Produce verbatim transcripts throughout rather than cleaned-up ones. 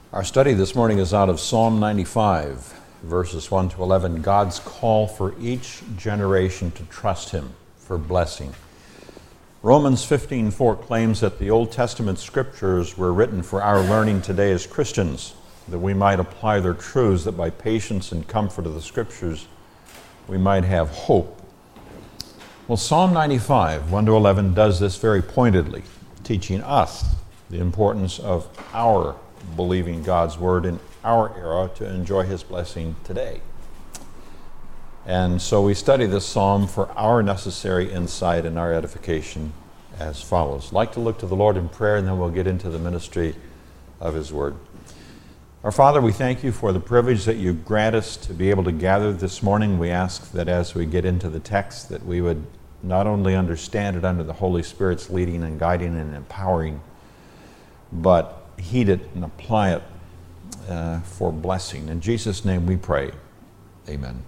Our study this morning is out of Psalm ninety-five, verses one to eleven, God's call for each generation to trust Him for blessing. Romans fifteen four claims that the Old Testament scriptures were written for our learning today as Christians, that we might apply their truths, that by patience and comfort of the scriptures we might have hope. Well, Psalm ninety-five, one to eleven does this very pointedly, teaching us the importance of our believing God's word in our era to enjoy His blessing today. And so we study this psalm for our necessary insight and our edification as follows. I'd like to look to the Lord in prayer, and then we'll get into the ministry of His word. Our Father, we thank You for the privilege that You grant us to be able to gather this morning. We ask that as we get into the text, that we would not only understand it under the Holy Spirit's leading and guiding and empowering, but heed it and apply it uh, for blessing. In Jesus' name we pray. Amen.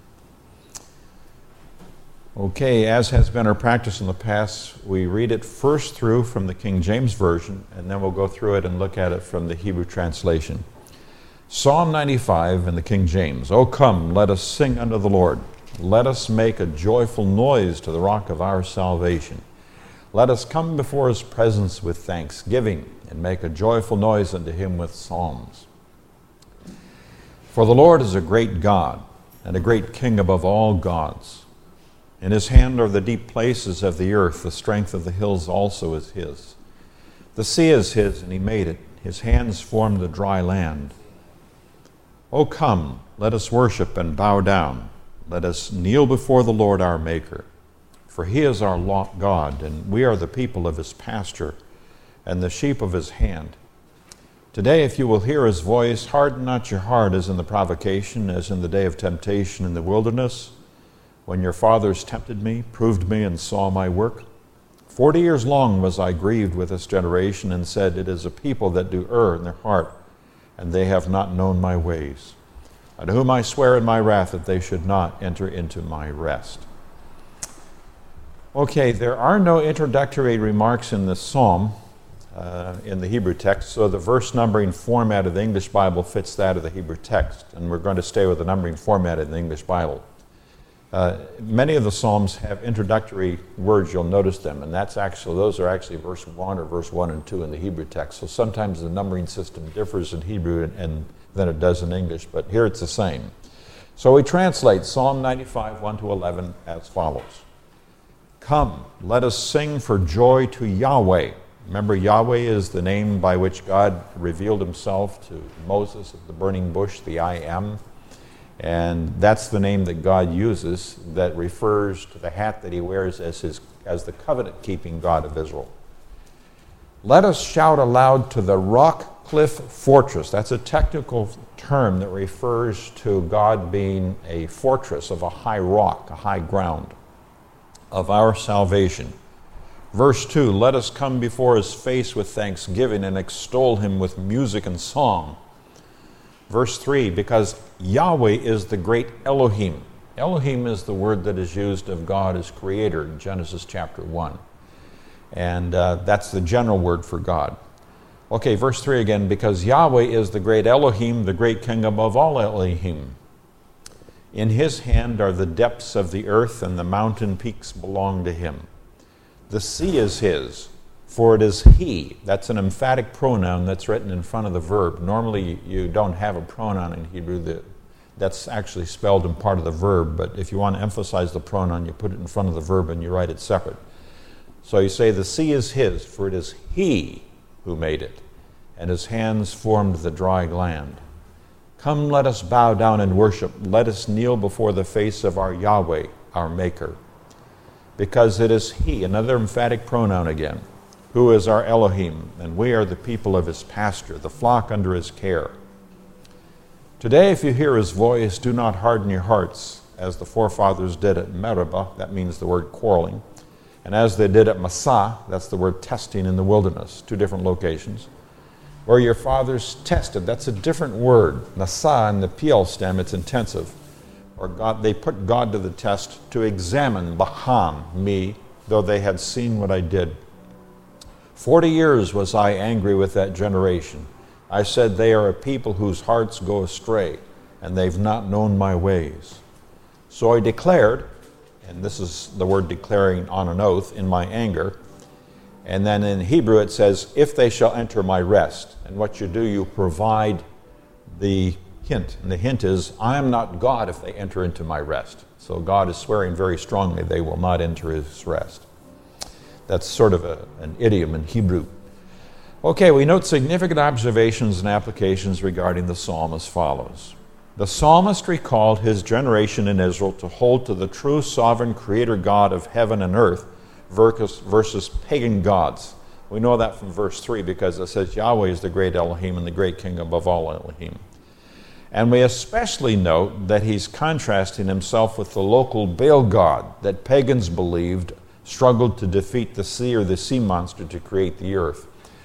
Okay, as has been our practice in the past, we read it first through from the King James Version, and then we'll go through it and look at it from the Hebrew translation. Psalm ninety-five in the King James. O come, let us sing unto the Lord. Let us make a joyful noise to the rock of our salvation. Let us come before His presence with thanksgiving, and make a joyful noise unto Him with psalms. For the Lord is a great God, and a great King above all gods. In His hand are the deep places of the earth, the strength of the hills also is His. The sea is His, and He made it. His hands formed the dry land. O come, let us worship and bow down. Let us kneel before the Lord our Maker. For He is our God, and we are the people of His pasture, and the sheep of His hand. Today, if you will hear His voice, harden not your heart as in the provocation, as in the day of temptation in the wilderness, when your fathers tempted me, proved me, and saw my work. Forty years long was I grieved with this generation, and said, It is a people that do err in their heart, and they have not known my ways, unto whom I swear in my wrath that they should not enter into my rest. Okay, there are no introductory remarks in this psalm uh, in the Hebrew text, so the verse numbering format of the English Bible fits that of the Hebrew text, and we're going to stay with the numbering format in the English Bible. Uh, many of the psalms have introductory words, you'll notice them, and that's actually those are actually verse one or verse one and two in the Hebrew text. So sometimes the numbering system differs in Hebrew and, and than it does in English, but here it's the same. So we translate Psalm ninety-five, one to eleven as follows. Come, let us sing for joy to Yahweh. Remember, Yahweh is the name by which God revealed Himself to Moses at the burning bush, the I Am. And that's the name that God uses that refers to the hat that He wears as, his, as the covenant-keeping God of Israel. Let us shout aloud to the rock cliff fortress. That's a technical term that refers to God being a fortress of a high rock, a high ground of our salvation. Verse two, let us come before His face with thanksgiving and extol Him with music and song. Verse three, because Yahweh is the great Elohim. Elohim is the word that is used of God as creator in Genesis chapter one. And uh, that's the general word for God. Okay, verse three again, because Yahweh is the great Elohim, the great King above all Elohim. In His hand are the depths of the earth, and the mountain peaks belong to Him. The sea is His, for it is He. That's an emphatic pronoun that's written in front of the verb. Normally you don't have a pronoun in Hebrew that, that's actually spelled in part of the verb, but if you want to emphasize the pronoun, you put it in front of the verb and you write it separate. So you say, the sea is His, for it is He who made it, and His hands formed the dry land. Come, let us bow down and worship. Let us kneel before the face of our Yahweh, our Maker. Because it is He, another emphatic pronoun again, who is our Elohim, and we are the people of His pasture, the flock under His care. Today, if you hear His voice, do not harden your hearts, as the forefathers did at Meribah, that means the word quarreling, and as they did at Massah, that's the word testing in the wilderness, two different locations, where your fathers tested. That's a different word. Nasa in the Piel stem, it's intensive. Or God, they put God to the test to examine, Baham, me, though they had seen what I did. Forty years was I angry with that generation. I said, they are a people whose hearts go astray, and they've not known my ways. So I declared, and this is the word declaring on an oath, in my anger. And then in Hebrew it says, if they shall enter my rest. And what you do, you provide the hint. And the hint is, I am not God if they enter into my rest. So God is swearing very strongly they will not enter his rest. That's sort of a, an idiom in Hebrew. Okay, we note significant observations and applications regarding the psalm as follows. The psalmist recalled his generation in Israel to hold to the true sovereign creator God of heaven and earth versus, versus pagan gods. We know that from verse three because it says Yahweh is the great Elohim and the great king above all Elohim. And we especially note that he's contrasting himself with the local Baal god that pagans believed struggled to defeat the sea or the sea monster to create the earth.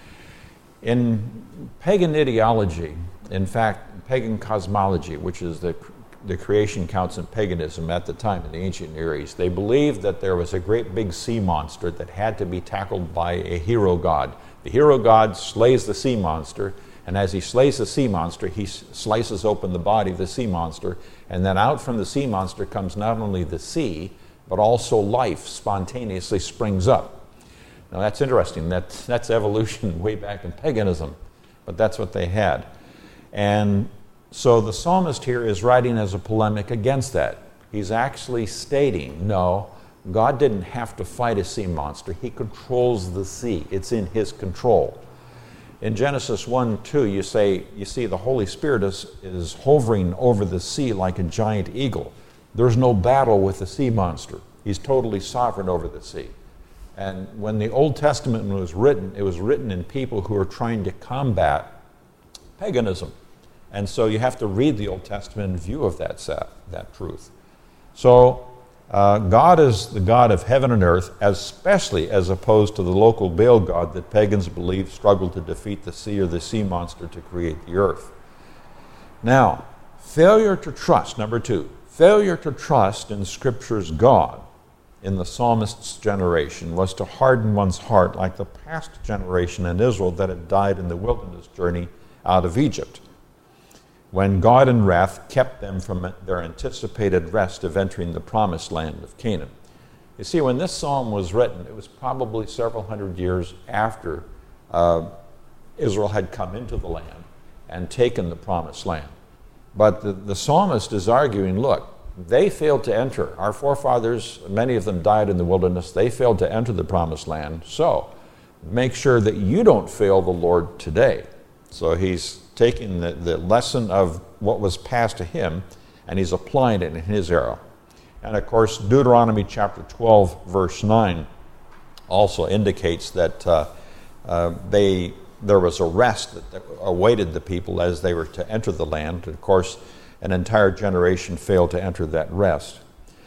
In pagan ideology, in fact, pagan cosmology, which is the, the creation counts in paganism at the time in the ancient Near East, they believed that there was a great big sea monster that had to be tackled by a hero god. The hero god slays the sea monster, and as he slays the sea monster, he slices open the body of the sea monster, and then out from the sea monster comes not only the sea, but also life spontaneously springs up. Now that's interesting. That's, that's evolution way back in paganism, but that's what they had. And so the psalmist here is writing as a polemic against that. He's actually stating, no, God didn't have to fight a sea monster. He controls the sea. It's in his control. In Genesis one two, you say, you see the Holy Spirit is, is hovering over the sea like a giant eagle. There's no battle with the sea monster. He's totally sovereign over the sea. And when the Old Testament was written, it was written in people who were trying to combat paganism. And so you have to read the Old Testament in view of that, that truth. So uh, God is the God of heaven and earth, especially as opposed to the local Baal god that pagans believe struggled to defeat the sea or the sea monster to create the earth. Now, failure to trust, number two, failure to trust in Scripture's God in the psalmist's generation was to harden one's heart like the past generation in Israel that had died in the wilderness journey out of Egypt, when God in wrath kept them from their anticipated rest of entering the promised land of Canaan. You see, when this psalm was written, it was probably several hundred years after uh, Israel had come into the land and taken the promised land. But the, the psalmist is arguing, look, they failed to enter. Our forefathers, many of them died in the wilderness. They failed to enter the promised land. So make sure that you don't fail the Lord today. So he's taking the, the lesson of what was passed to him, and he's applying it in his era. And of course, Deuteronomy chapter twelve, verse nine also indicates that uh, uh, they there was a rest that, that awaited the people as they were to enter the land. And of course, an entire generation failed to enter that rest.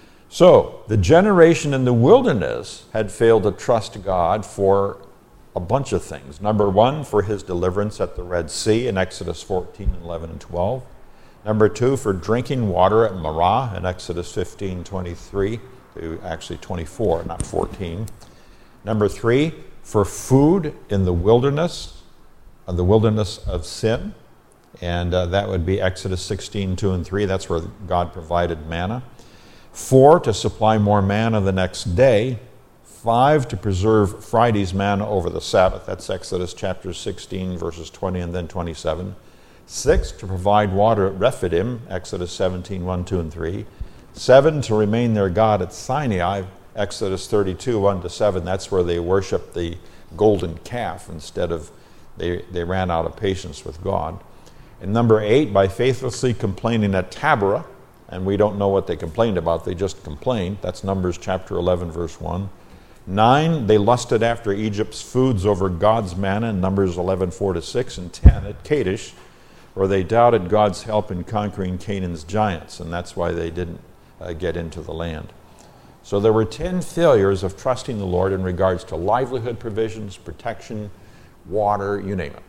So, the generation in the wilderness had failed to trust God for a bunch of things. Number one, for his deliverance at the Red Sea in Exodus fourteen, eleven, and twelve. Number two, for drinking water at Marah in Exodus fifteen, twenty-three to actually twenty-four, not fourteen. Number three, for food in the wilderness, uh, the wilderness of sin. And uh, that would be Exodus sixteen, two and three. That's where God provided manna. Four, to supply more manna the next day. Five, to preserve Friday's manna over the Sabbath. That's Exodus chapter sixteen, verses twenty and then twenty-seven. Six, to provide water at Rephidim. Exodus seventeen, one, two, and three. Seven, to remain their God at Sinai. Exodus thirty-two, one to seven. That's where they worshiped the golden calf instead of, they, they ran out of patience with God. And number eight, by faithlessly complaining at Taberah, and we don't know what they complained about, they just complained. That's Numbers chapter eleven, verse one. Nine, they lusted after Egypt's foods over God's manna in Numbers eleven, four to six. And ten, at Kadesh, where they doubted God's help in conquering Canaan's giants, and that's why they didn't uh, get into the land. So there were ten failures of trusting the Lord in regards to livelihood provisions, protection, water, you name it.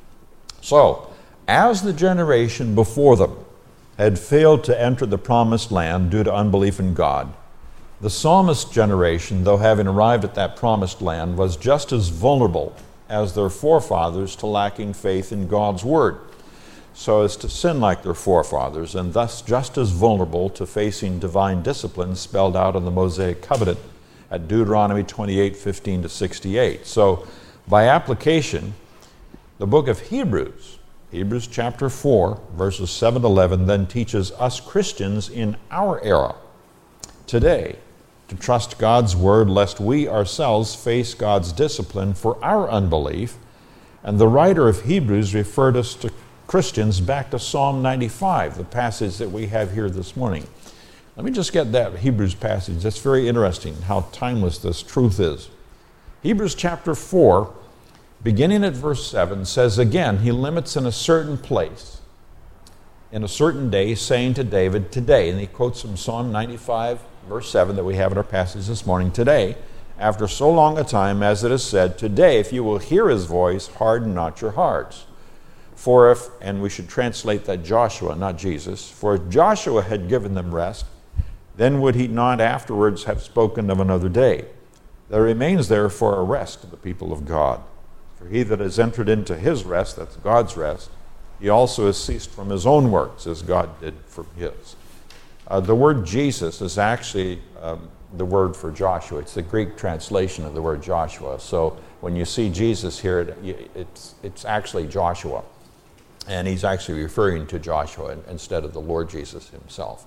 So, as the generation before them had failed to enter the promised land due to unbelief in God, the psalmist generation, though having arrived at that promised land, was just as vulnerable as their forefathers to lacking faith in God's word, so as to sin like their forefathers, and thus just as vulnerable to facing divine discipline spelled out in the Mosaic covenant at Deuteronomy twenty-eight, fifteen to sixty-eight. So by application, the book of Hebrews, Hebrews chapter four, verses seven to eleven, then teaches us Christians in our era, today, to trust God's word lest we ourselves face God's discipline for our unbelief. And the writer of Hebrews referred us to Christians back to Psalm ninety-five, the passage that we have here this morning. Let me just get that Hebrews passage. That's very interesting how timeless this truth is. Hebrews chapter four, beginning at verse seven, says again, he limits in a certain place, in a certain day, saying to David, today, and he quotes from Psalm ninety-five, verse seven that we have in our passage this morning, today, after so long a time, as it is said, today, if you will hear his voice, harden not your hearts. For if, and we should translate that Joshua, not Jesus, for if Joshua had given them rest, then would he not afterwards have spoken of another day? There remains therefore a rest to the people of God. For he that has entered into his rest, that's God's rest, he also has ceased from his own works, as God did from his. Uh, the word Jesus is actually um, the word for Joshua. It's the Greek translation of the word Joshua. So when you see Jesus here, it, it's, it's actually Joshua. And he's actually referring to Joshua instead of the Lord Jesus himself.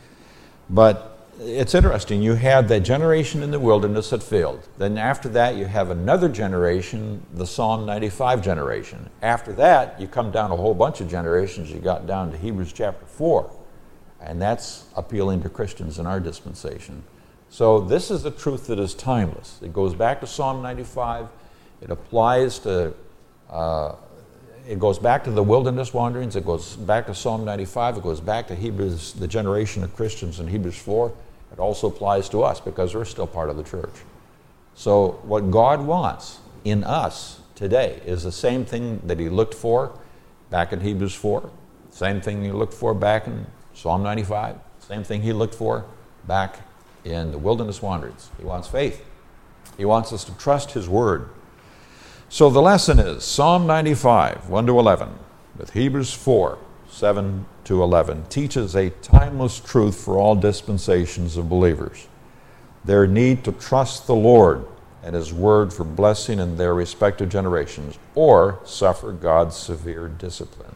But it's interesting. You had that generation in the wilderness that failed. Then after that, you have another generation, the Psalm ninety-five generation. After that, you come down a whole bunch of generations. You got down to Hebrews chapter four. And that's appealing to Christians in our dispensation. So this is a truth that is timeless. It goes back to Psalm ninety-five. It applies to, uh, it goes back to the wilderness wanderings. It goes back to Psalm ninety-five. It goes back to Hebrews, the generation of Christians in Hebrews four. It also applies to us because we're still part of the church. So what God wants in us today is the same thing that he looked for back in Hebrews four, same thing he looked for back in Psalm ninety-five, same thing he looked for back in the wilderness wanderings. He wants faith. He wants us to trust his word. So the lesson is Psalm ninety-five, one to eleven, with Hebrews four, seven to eleven, teaches a timeless truth for all dispensations of believers. Their need to trust the Lord and his word for blessing in their respective generations, or suffer God's severe discipline.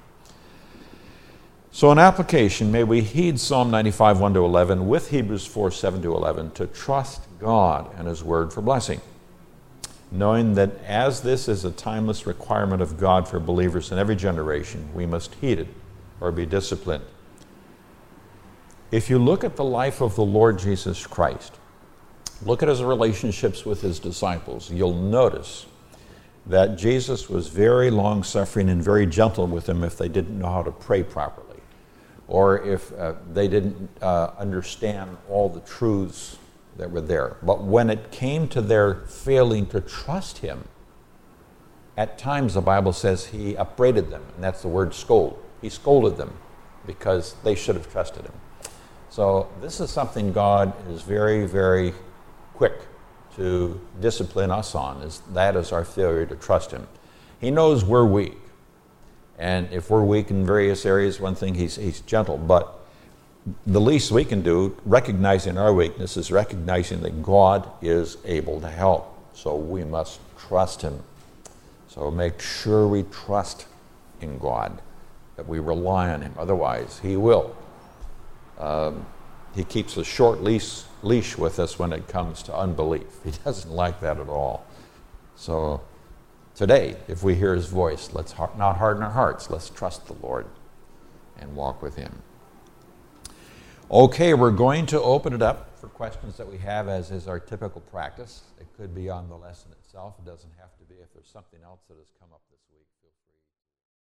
So in application, may we heed Psalm ninety-five, one to eleven with Hebrews four, seven to eleven to trust God and his word for blessing, knowing that as this is a timeless requirement of God for believers in every generation, we must heed it or be disciplined. If you look at the life of the Lord Jesus Christ, look at his relationships with his disciples, you'll notice that Jesus was very long-suffering and very gentle with them if they didn't know how to pray properly, or if uh, they didn't uh, understand all the truths that were there. But when it came to their failing to trust him, at times the Bible says he upbraided them, and that's the word scold. He scolded them because they should have trusted him. So this is something God is very, very quick to discipline us on, is that is our failure to trust him. He knows we're weak. And if we're weak in various areas, one thing, he's, he's gentle. But the least we can do, recognizing our weakness, is recognizing that God is able to help. So we must trust him. So make sure we trust in God, that we rely on him. Otherwise, he will. Um, he keeps a short leash, leash with us when it comes to unbelief. He doesn't like that at all. So today, if we hear his voice, let's not harden our hearts. Let's trust the Lord and walk with him. Okay, we're going to open it up for questions that we have, as is our typical practice. It could be on the lesson itself. It doesn't have to be. If there's something else that has come up this week.